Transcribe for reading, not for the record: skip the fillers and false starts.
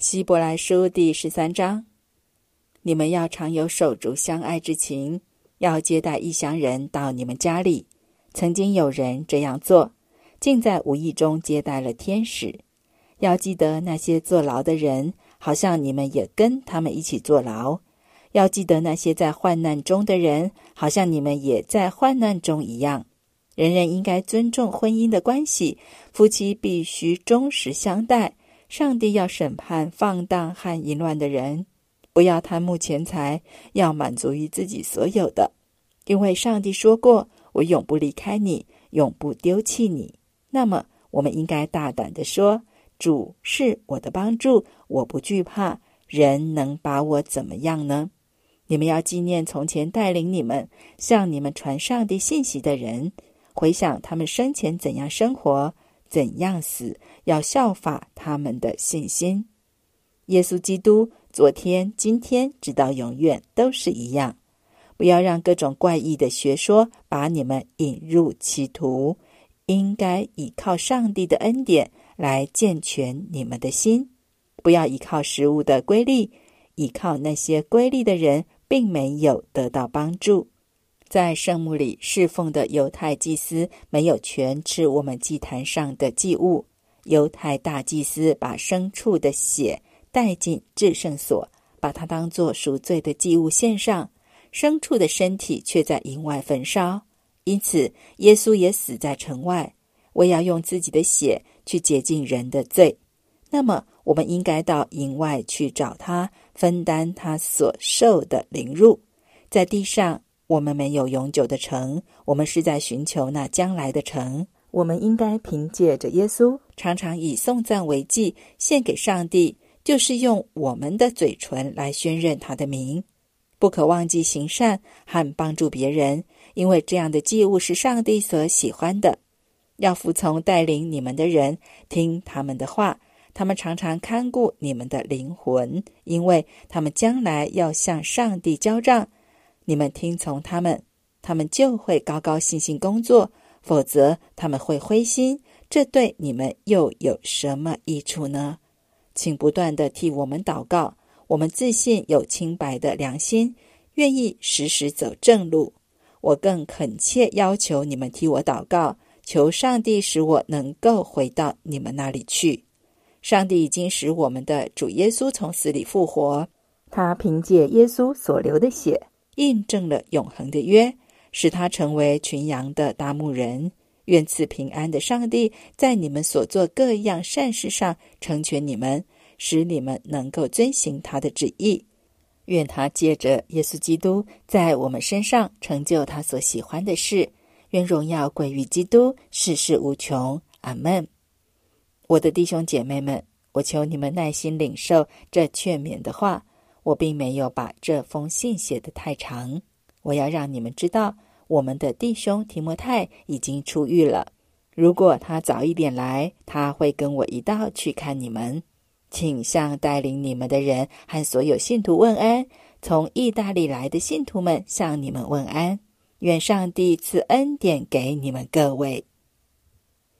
希伯来书第13章，你们要常有手足相爱之情，要接待异乡人到你们家里。曾经有人这样做，竟在无意中接待了天使。要记得那些坐牢的人，好像你们也跟他们一起坐牢。要记得那些在患难中的人，好像你们也在患难中一样。人人应该尊重婚姻的关系，夫妻必须忠实相待。上帝要审判放荡和淫乱的人，不要贪慕钱财，要满足于自己所有的。因为上帝说过，我永不离开你，永不丢弃你。那么我们应该大胆地说，主是我的帮助，我不惧怕，人能把我怎么样呢？你们要纪念从前带领你们向你们传上帝信息的人，回想他们生前怎样生活，怎样死，要效法他们的信心。耶稣基督昨天、今天直到永远都是一样。不要让各种怪异的学说把你们引入歧途，应该依靠上帝的恩典来健全你们的心。不要依靠食物的规律，依靠那些规律的人并没有得到帮助。在圣墓里侍奉的犹太祭司没有权吃我们祭坛上的祭物。犹太大祭司把牲畜的血带进至圣所，把它当作赎罪的祭物献上，牲畜的身体却在营外焚烧。因此耶稣也死在城外，为要用自己的血去洁净人的罪。那么我们应该到营外去找他，分担他所受的凌辱。在地上我们没有永久的城，我们是在寻求那将来的城。我们应该凭借着耶稣，常常以颂赞为祭献给上帝，就是用我们的嘴唇来宣认他的名。不可忘记行善和帮助别人，因为这样的祭物是上帝所喜欢的。要服从带领你们的人，听他们的话，他们常常看顾你们的灵魂，因为他们将来要向上帝交账。你们听从他们，他们就会高高兴兴工作，否则他们会灰心，这对你们又有什么益处呢？请不断地替我们祷告，我们自信有清白的良心，愿意时时走正路。我更恳切要求你们替我祷告，求上帝使我能够回到你们那里去。上帝已经使我们的主耶稣从死里复活，他凭借耶稣所流的血印证了永恒的约，使他成为群羊的大牧人。愿赐平安的上帝在你们所做各样善事上成全你们，使你们能够遵行他的旨意。愿他借着耶稣基督在我们身上成就他所喜欢的事。愿荣耀归于基督，世世无穷。阿们。我的弟兄姐妹们，我求你们耐心领受这劝勉的话。我并没有把这封信写得太长，我要让你们知道，我们的弟兄提摩太已经出狱了。如果他早一点来，他会跟我一道去看你们。请向带领你们的人和所有信徒问安，从意大利来的信徒们向你们问安。愿上帝赐恩典给你们各位。